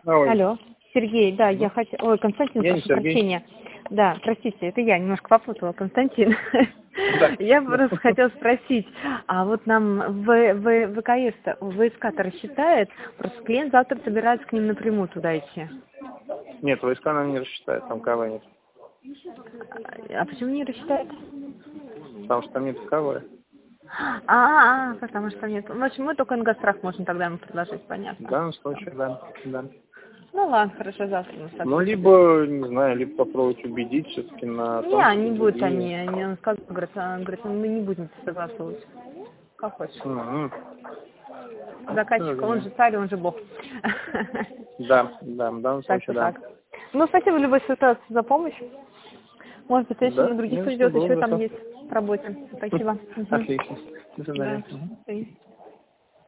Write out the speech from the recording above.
Ой, Алло, Сергей, да, я хотела... Ой, Константин, я не прошу Сергей. прощения. Да, простите, это я немножко попутала, Константин. Да. Я просто хотела спросить, а вот нам ВКС-то рассчитает, просто клиент завтра собирается к ним напрямую туда идти. Нет, войска нам не рассчитают, там КВ нет. А почему не рассчитает? Потому что там нет КВ. Потому что нет. В общем, мы только ингосстрах можем тогда ему предложить, В понятно. данном случае, да. Ну ладно, хорошо, завтра мы Ну, либо, не знаю, либо попробовать убедить все-таки на том, что не будут другие... он сказал, говорит, мы не будем согласовывать. Как хочешь. Заказчик, он же царь, он же бог. Да, в данном случае, да. Так. Ну, спасибо в любой ситуации за помощь. Может быть, если Да, на других не за что, придет, еще там благодарю. есть в работе. Спасибо. Отлично. До Да. свидания. Спасибо.